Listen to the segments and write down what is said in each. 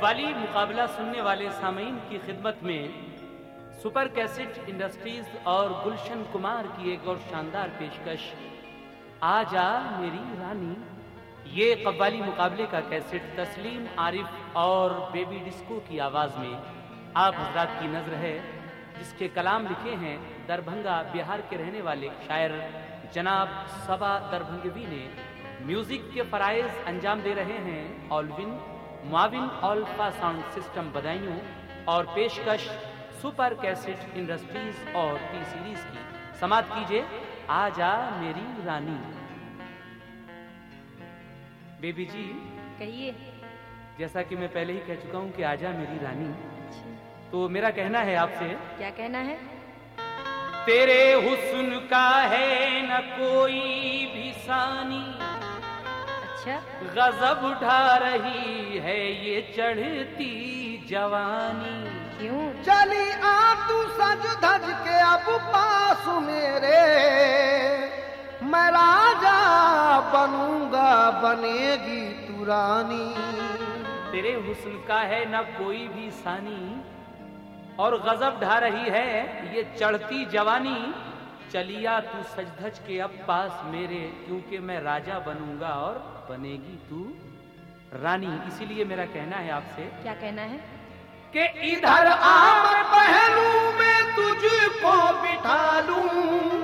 कव्वाली मुकाबला सुनने वाले सामीन की खिदमत में सुपर कैसेट इंडस्ट्रीज और गुलशन कुमार की एक और शानदार पेशकश, आजा मेरी रानी। ये कव्वाली मुकाबले का कैसेट तस्लीम आरिफ और बेबी डिस्को की आवाज़ में आप हजरात की नज़र है, जिसके कलाम लिखे हैं दरभंगा बिहार के रहने वाले शायर जनाब सबा दरभंगवी ने। म्यूजिक के फराइज अंजाम दे रहे हैं ऑलविन मुआविन अल्फा साउंड सिस्टम बदायूं और पेशकश सुपर कैसेट इंडस्ट्रीज और टी सीरीज की। समात कीजिए आजा मेरी रानी। बेबी जी कहिए। जैसा कि मैं पहले ही कह चुका हूं कि आजा मेरी रानी, तो मेरा कहना है आपसे। क्या कहना है? तेरे हुस्न का है न कोई भी सानी, अच्छा, गजब उठा रही है ये चढ़ती जवानी। क्यों? चली आ तू सज धज के अब पास मेरे, मैं राजा बनूंगा बनेगी तू रानी। तेरे हुस्न का है न कोई भी सानी और गजब ढा रही है ये चढ़ती जवानी। चलिया तू सज धज के अब पास मेरे, क्योंकि मैं राजा बनूंगा और बनेगी तू रानी। इसीलिए मेरा कहना है आपसे। क्या कहना है? कि इधर आ मैं पहलू में तुझको बिठा लूं,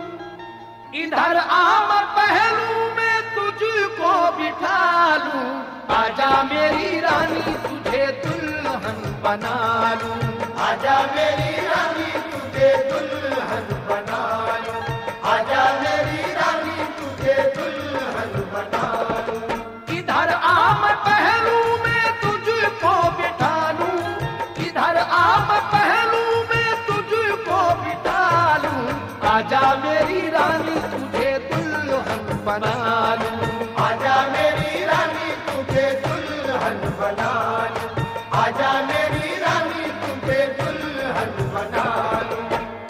इधर आ मैं पहलू में तुझको बिठा लूं। आजा मेरी रानी तुझे दुल्हन बना लूं, आजा मेरी रानी तुझे दुल्हन बना लूं, आजा मेरी रानी तुझे दुल्हन बना लूं। इधर आ मैं पहलू में तुझको बिठा लूं, इधर आ मैं पहलू में तुझको बिठा लूं। आजा मेरी रानी तुझे दुल्हन बना लूं, आजा मेरी रानी तुझे दुल्हन बना लूं, आजा मेरी रानी तुझे दुल्हन बना लूं।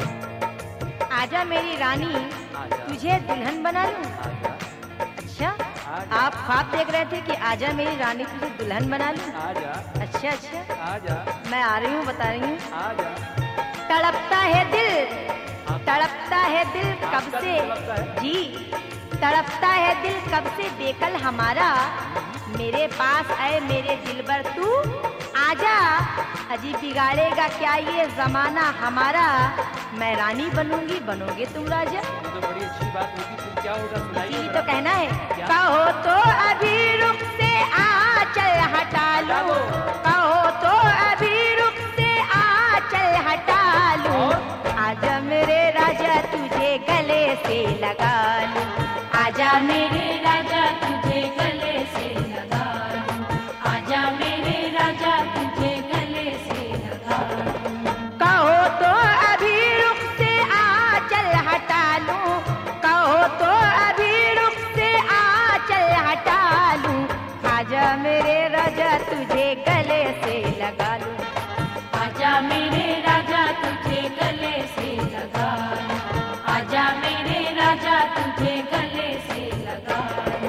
आजा मेरी रानी तुझे दुल्हन बना लूं। अच्छा, आप ख्वाब देख रहे थे कि आजा मेरी रानी तुझे दुल्हन बना लूं। आजा अच्छा अच्छा, आजा मैं आ रही हूँ, बता रही हूँ। आजा। तड़पता है दिल, तड़पता है दिल कब से जी, तड़पता है दिल कब से बेकल हमारा। मेरे पास आए मेरे दिलबर तू आजा, अजी बिगाड़ेगा क्या ये जमाना हमारा। मैं रानी बनूंगी बनोगे तुम राजा। ये तो बड़ी अच्छी बात होगी, फिर क्या होगा सुनाइए। यही तो कहना है। कहो तो अभी रुख से आंचल हटा लो, कहो तो अभी रुख से आंचल हटा लो। आजा मेरे राजा तुझे गले से लगा लूं, आजा मेरे राजा तुझे गले से लगा लूं, आजा मेरे राजा तुझे गले से लगा लूं। कहो तो अभी रुख से आंचल हटा लूं, कहो तो अभी रुख से आंचल हटा लूं। आजा मेरे राजा तुझे गले से लगा लूं, आजा मेरे राजा तुझे गले से लगा लूं, आजा मेरे राजा तुझे गले से लगा लूं।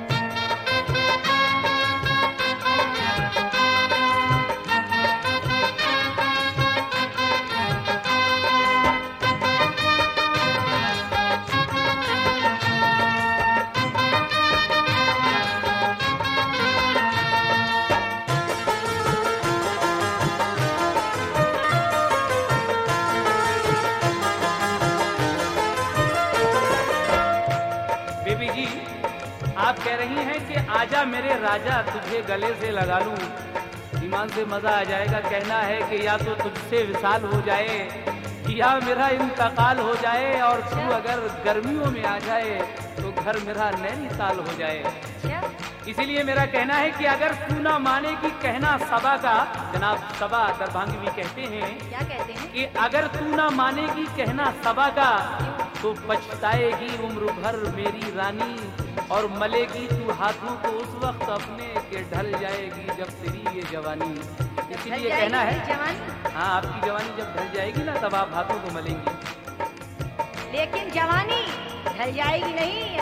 बेबी जी, आप कह रही हैं कि आजा मेरे राजा तुझे गले से लगा लूं। ईमान से मजा आ जाएगा। कहना है कि या तो तुझसे विशाल हो जाए या मेरा इंतकाल हो जाए, और तू अगर गर्मियों में आ जाए तो घर मेरा नैनीताल हो जाए। इसीलिए मेरा कहना है कि अगर तू ना मानेगी कहना सबा का, जनाब सबा दरभंगवी कहते हैं। क्या कहते हैं? कि अगर तू ना मानेगी कहना सबा का तो पछताएगी उम्र भर मेरी रानी, और मलेगी तू हाथों को उस वक्त अपने के ढल जाएगी जब तेरी ये जवानी। इसीलिए कहना है, हाँ, आपकी जवानी जब ढल जाएगी ना तब आप हाथों को मलेंगी। लेकिन जवानी ढल जाएगी नहीं,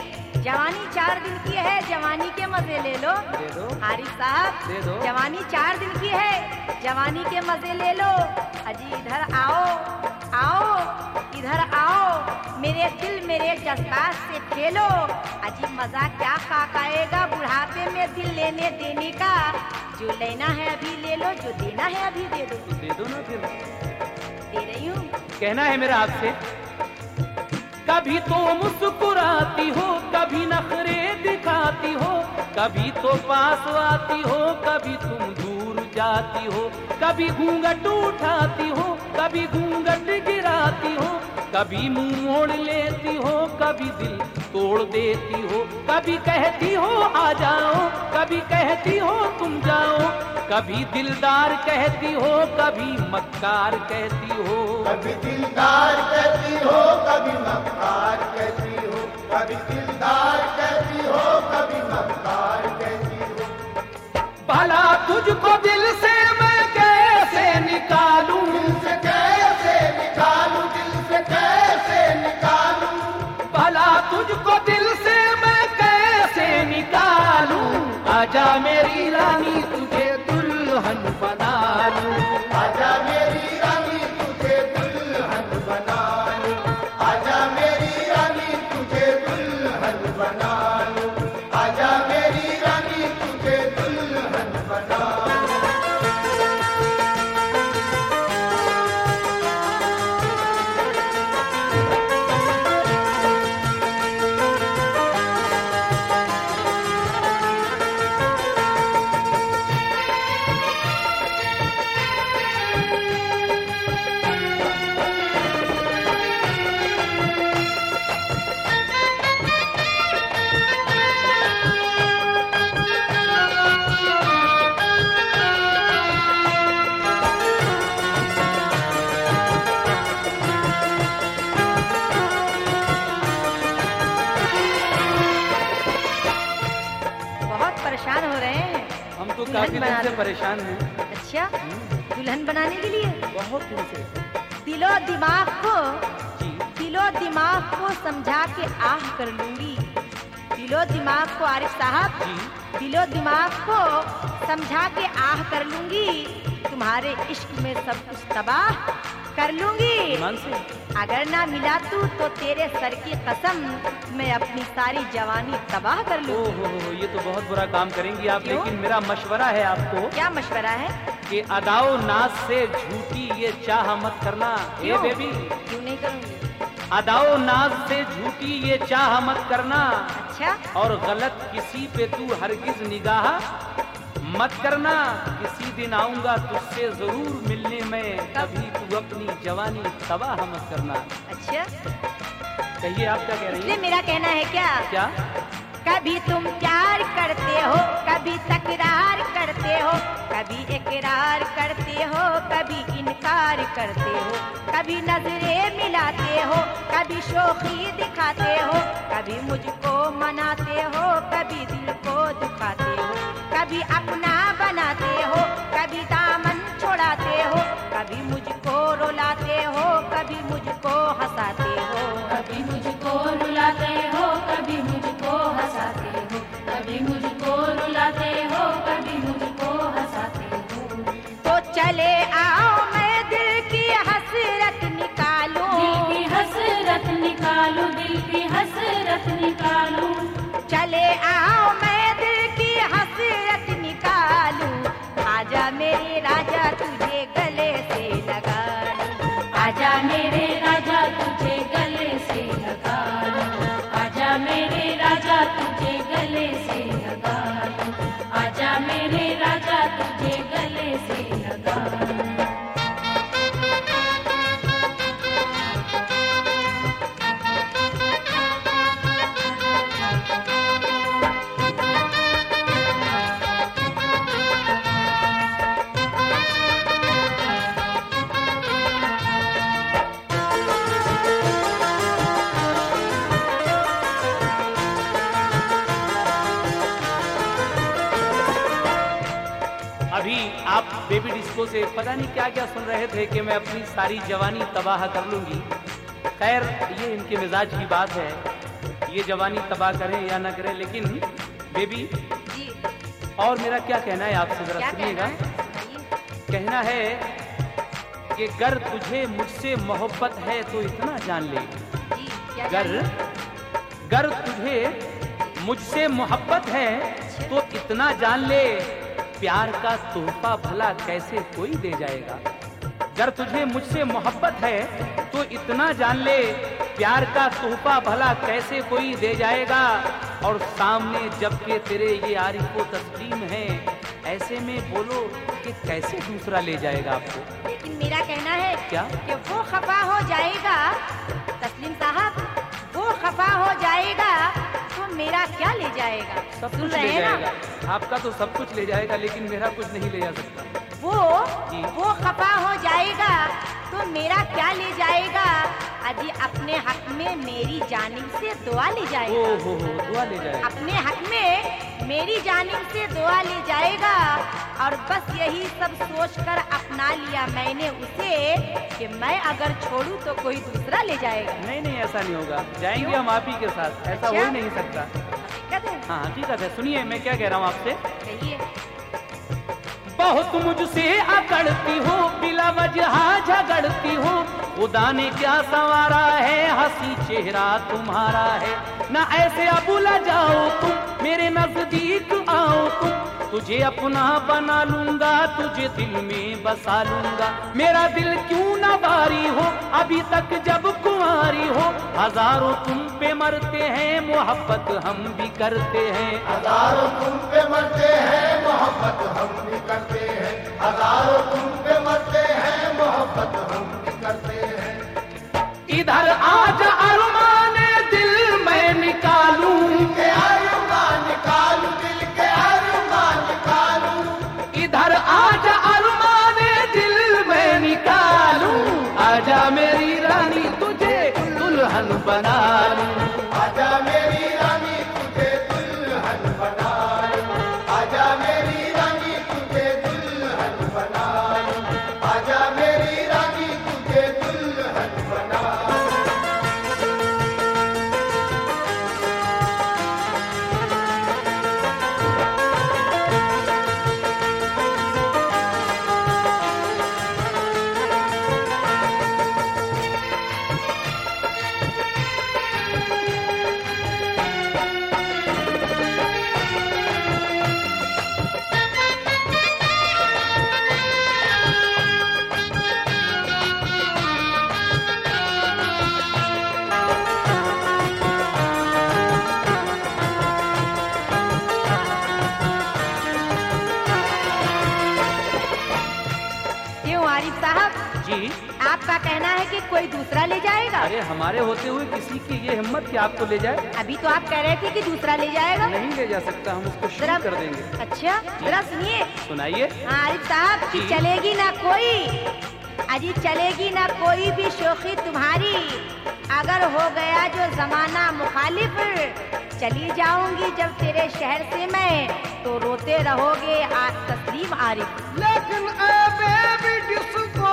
जवानी 4 दिन की है, जवानी के मजे ले लो। दे दो। हारिस साहब, दे दो। जवानी 4 दिन की है, जवानी के मजे ले लो। अजी इधर आओ, आओ, इधर आओ, मेरे दिल मेरे जज्बात से खेलो। अजी मजा क्या आएगा बुढ़ापे में दिल लेने देने का। जो लेना है अभी ले लो, जो देना है अभी दे दो। तो दे दो ना फिर। दे रही हूँ। कहना है मेरा आपसे, कभी तो मुस्कुराती हो, कभी नखरे दिखाती हो, कभी तो पास आती हो, कभी तुम दूर जाती हो, कभी घूंघट उठाती हो, कभी घूंघट गिराती हो, कभी मुंह मोड़ लेती हो, कभी दिल तोड़ देती हो, कभी कहती हो आ जाओ, कभी कहती हो तुम जाओ, कभी दिलदार कहती हो, कभी मक्कार कहती हो, कभी दिलदार कहती हो, कभी मक्कार कहती हो, कभी दिलदार कहती हो, कभी मक्कार कहती हो। भला तुझको दिल से मैं कैसे निकालूं, दिल से कैसे निकालूं, दिल से कैसे निकालूं, भला तुझको दिल से मैं कैसे निकालूं। आजा मेरी रानी तुझे दुल्हन बना लूं, आजा मेरी रानी तुझे दुल्हन बना लूं, आजा मेरी रानी तुझे दुल्हन बना लूं, आजा मेरी रानी तुझे दुल्हन बना लूं। बहुत परेशान हो रहे हैं। हम तो दुल्हन काफी बना दिन से लो। परेशान हैं। अच्छा, दुल्हन बनाने के लिए बहुत दिन से। दिलो दिमाग को, जी। दिलो दिमाग को समझा के आह कर लूंगी। दिलो दिमाग को आरिफ साहब, जी। दिलो दिमाग को समझा के आह कर लूंगी। तुम्हारे इश्क में सब कुछ तबाह कर लूंगी। ईमान से। अगर ना मिला तू तो तेरे सर की कसम, मैं अपनी सारी जवानी तबाह कर लूंगी। ओहो, ये तो बहुत बुरा काम करेंगी आप। क्यों? लेकिन मेरा मशवरा है आपको क्या मशवरा है? कि अदाओ नाज से झूठी ये चाह मत करना। ए क्यों? बेबी, क्यों नहीं करूंगी? अदाओ नाज से झूठी ये चाह मत करना, अच्छा, और गलत किसी पे तू हरगिज निगाह मत करना। किसी दिन आऊंगा तुझसे जरूर मिलने में, कभी तू अपनी जवानी तबाह मत करना। अच्छा, कहिए आप क्या कह रही इसलिए हैं? मेरा कहना है क्या? क्या? कभी तुम प्यार करते हो, कभी तकरार करते हो, कभी इकरार करते हो, कभी इनकार करते हो, कभी नजरें मिलाते हो, कभी शोखी दिखाते हो, कभी मुझको मनाते हो, कभी दिल को दुखाते हो, कभी अपना बनाते हो, कभी दामन छोड़ाते हो, कभी मुझको रुलाते हो, कभी मुझको हंसाते हो, कभी मुझको रुलाते हो, कभी मुझको हंसाते हो, कभी मुझको रुलाते हो, कभी मुझको हंसाते हो। तो चले आओ मैं दिल की हसरत निकालूं, दिल की हसरत निकालूं, दिल की हसरत निकालूं, चले आओ मैं दिल की हसरत निकालूं। आजा मेरे राजा तुझे गले से लगा लूं, आजा मेरे राजा तुझे गले से लगा लूं, आजा मेरे राजा तुझे गले से लगा लूं, आजा मेरे राजा तुझे गले से लगा लूं। अभी आप बेबी डिस्को से पता नहीं क्या क्या सुन रहे थे कि मैं अपनी सारी जवानी तबाह कर लूंगी। खैर, ये इनके मिजाज की बात है। ये जवानी तबाह करे या ना करे, लेकिन बेबी जी और मेरा क्या कहना है आपसे, जरा क्या कहना सुनिएगा। है? बताइए। कहना है कि गर तुझे मुझसे मोहब्बत है तो इतना जान ले, जी क्या गर जानिए? गर तुझे मुझसे मोहब्बत है तो इतना जान ले, प्यार का तोहफा भला कैसे कोई दे जाएगा। गर तुझे मुझसे मोहब्बत है तो इतना जान ले, प्यार का तोहफा भला कैसे कोई दे जाएगा। और सामने जबकि तेरे ये आरिफ व तस्लीम है, ऐसे में बोलो कि कैसे दूसरा ले जाएगा आपको। लेकिन मेरा कहना है क्या? कि वो खफा हो जाएगा तस्लीम साहब, वो खफा हो जाएगा तो मेरा क्या ले जाएगा? सब सुन कुछ रहे ले हैं ना? जाएगा, आपका तो सब कुछ ले जाएगा, लेकिन मेरा कुछ नहीं ले जा सकता। जी। वो खफा हो जाएगा तो मेरा क्या ले जाएगा? अजी अपने हक में मेरी जानिब से दुआ ले जाएगा। हो दुआ ले जाएगा। अपने हक में मेरी जानिब से दुआ ले जाएगा। और बस यही सब सोचकर अपना लिया मैंने उसे कि मैं अगर छोड़ूं तो कोई दूसरा ले जाएगा। नहीं नहीं, ऐसा नहीं होगा, जाएंगे क्यों? हम आप ही के साथ, ऐसा हो अच्छा? ही नहीं सकता। हकीकत है? हाँ हकीकत है, सुनिए मैं क्या कह रहा हूँ आपसे। कहिए। बहुत मुझसे अकड़ती हो, बिला वजह झगड़ती हो, खुदा ने क्या संवारा है, हंसी चेहरा तुम्हारा है। ना ऐसे अबुला जाओ तुम, मेरे नजदीक आओ तुम, तुझे अपना बना लूंगा, तुझे दिल में बसा लूंगा। मेरा दिल क्यों ना बारी हो, अभी तक जब कुंवारी हो, हजारों तुम पे मरते हैं, मोहब्बत हम भी करते हैं। हजारों तुम पे मरते हैं, मोहब्बत हम भी करते हैं। हजारों तुम पे मरते हैं, मोहब्बत हम भी करते हैं। इधर आजा अरमाने दिल मैं निकालूं, के अरमान निकालूं, दिल के अरमान निकालूं। इधर आजा अरमाने दिल मैं निकालूं, आजा मेरी रानी तुझे दुल्हन बना लूं। आजा मेरी रानी तुझे दुल्हन बना लूं। आजा मेरी रानी तुझे दुल्हन बना लूं। आजा मेरी रानी तुझे दुल्हन बना लूं। क्यों आरिफ साहब, जी आपका कहना है कि कोई दूसरा ले जाएगा? अरे हमारे होते हुए किसी की ये हिम्मत कि आपको ले जाए? अभी तो आप कह रहे थे कि दूसरा ले जाएगा। नहीं ले जा सकता, हम उसको जरा शुरू कर देंगे। अच्छा जरा सुनिए। सुनाइए। हाँ आरिफ साहब कि जी। चलेगी ना कोई, अजी चलेगी ना कोई भी शोखी तुम्हारी, अगर हो गया जो जमाना मुखालिफ, चली जाऊंगी जब तेरे शहर से मैं, तो रोते रहोगे तस्लीम आरिफ। लेकिन ए बेबी डिस्को,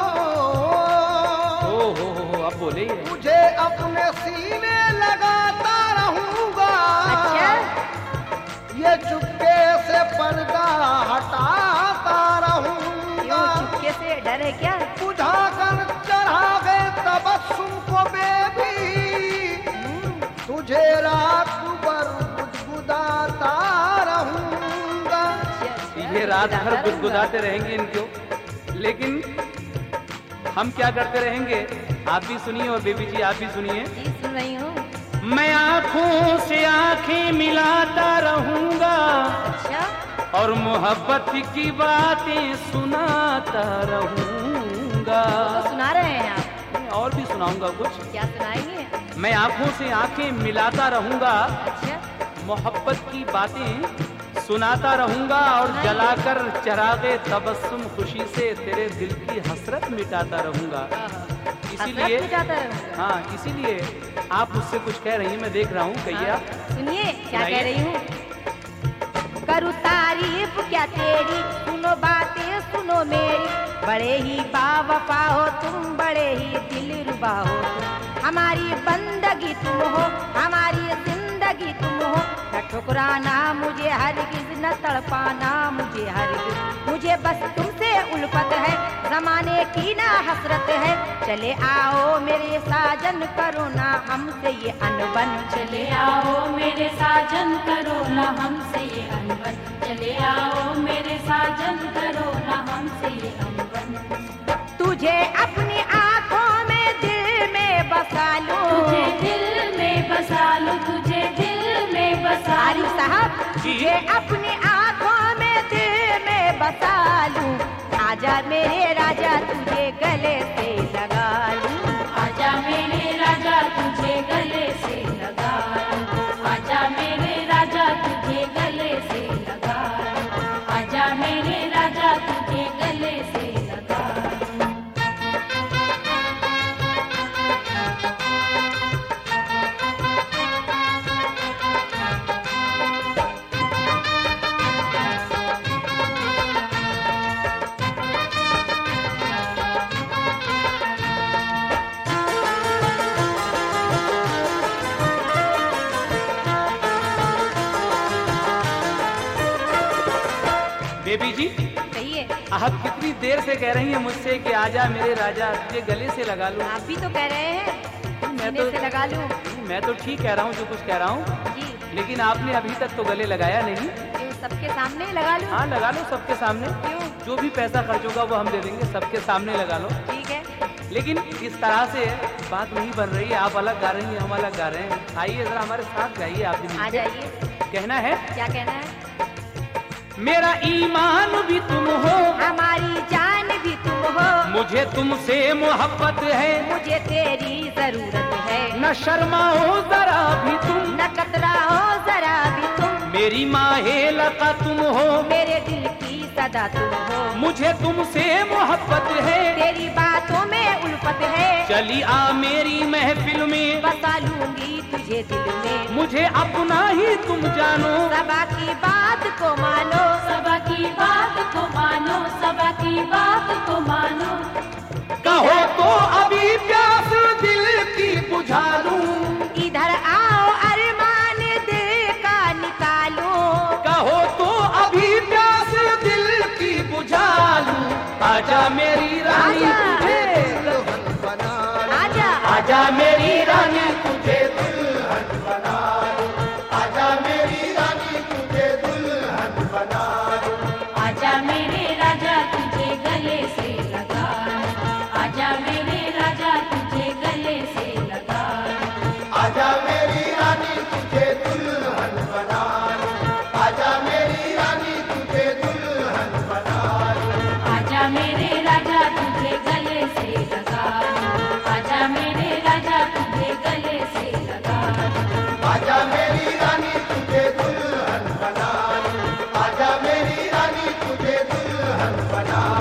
हो अब बोले ही है। तुझे अपने सीने लगाता रहूंगा। अच्छा ये चुपके से पर्दा हटाता क्यों, रहूंगा। चुपके से डर है क्या? बुझा कर चढ़ा गए तबस्सुम को बेबी, तुझे रात भर गुदगुदाता रहूंगा। ये रात भर गुदगुदाते रहेंगे इनको, लेकिन हम क्या करते रहेंगे, आप भी सुनिए और बेबी जी आप भी सुनिए। जी सुन रही हूँ। मैं आंखों से आंखें मिलाता रहूंगा, अच्छा और मोहब्बत की बातें सुनाता रहूंगा। तो सुना रहे हैं आप, और भी सुनाऊंगा कुछ। क्या सुनाएंगे? मैं आंखों से आंखें मिलाता रहूंगा, अच्छा मोहब्बत की बातें सुनाता रहूंगा, और जलाकर चरागे तबस्सुम खुशी से तेरे दिल की हसरत मिटाता रहूंगा। इसीलिए हसरत मिटाता रहूंगा। हाँ, इसीलिए आप मुझसे कुछ कह रही हैं, मैं देख रहा हूँ, कहिए आप। सुनिए क्या सुनाइए। कह रही हूँ। करूँ तारीफ क्या तेरी, सुनो बातें सुनो मेरी, बड़े ही बावफा हो तुम, बड़े ही दिलरुबा हो तुम, हमारी बंदगी तुम हो, हमारी जिंदगी तुम हो। न ठुकराना मुझे हरगिज, न तड़पाना मुझे हरगिज। मुझे बस तुमसे उल्फत है, जमाने की ना हसरत है। चले आओ मेरे साजन, करो ना हमसे ये अनबन। चले आओ मेरे साजन, करो ना हमसे ये अनबन। चले आओ मेरे साजन, करो ना हमसे ये अनबन। तुझे अपनी आंखों में दिल में बसा लूं, तुझे दिल में बसा लूं, तुझे दिल में बसा लूं। साहब तुझे अपनी आंखों में दिल में बसा लूं। आजा मेरे राजा तुझे गले से लगा लूं। आजा मेरे राजा तुझे गले से लगा लूं। आजा मेरे राजा तुझे गले से लगा लूं। आजा मेरे राजा तुझे गले से लगा लूं। बेबी जी, कहिए। आप कितनी देर से कह रही हैं मुझसे कि आजा मेरे राजा तुझे गले से लगा लूं। आप भी तो कह रहे हैं मैं सीने से लगा लूं। मैं तो ठीक कह रहा हूँ जो कुछ कह रहा हूँ, जी, लेकिन आपने अभी तक तो गले लगाया नहीं। क्यों सबके सामने लगा लूं? हाँ लगा लो सबके सामने, क्यों? जो भी पैसा खर्च होगा वो हम दे देंगे, सबके सामने लगा लो। ठीक है। लेकिन इस तरह से बात नहीं बन रही है, आप अलग गा रही हैं, हम अलग गा रहे हैं। आइए जरा हमारे साथ गाइए आप भी आ मिलके। जाइए। कहना है क्या कहना है? मेरा ईमान भी तुम हो, हमारी जान भी तुम हो। मुझे तुमसे मोहब्बत है, मुझे तेरी जरूरत है। न शर्माओ जरा भी तुम, न कतराओ जरा भी तुम। मेरी माहे लका तुम हो, मेरे दिल की सदा तुम हो। मुझे तुमसे मोहब्बत है, तेरी बातों में उल्फत है। चली आ मेरी महफिल में, बसा लूंगी तुझे दिल में। मुझे अपना ही तुम जानो, सबा की बात को मानो। सबा की बात को मानो, सबा की बात को मानो। कहो तो अभी प्यास दिल की बुझा लूं, इधर आओ अरमान दिल का निकालो। कहो तो अभी प्यास दिल की बुझा लूं। आजा मेरी रानी आजा। तुझे, दुल्हन बना लूं। आजा आजा मेरी रानी तुझे दुल्हन बना लूं। आजा मेरी रानी तुझे दुल्हन बना लूं। आजा मेरे राजा तुझे गले से लगा लूं। आजा मेरे राजा तुझे गले से लगा लूं। आजा मेरी रानी तुझे दुल्हन बना लूं। आजा मेरी रानी तुझे दुल्हन बना लूं। आजा मेरे राजा तुझे गले से लगा लूं। आजा मेरे राजा तुझे गले से लगा लूं। आजा मेरी रानी तुझे दुल्हन बना लूं। आजा मेरी रानी तुझे दुल्हन बना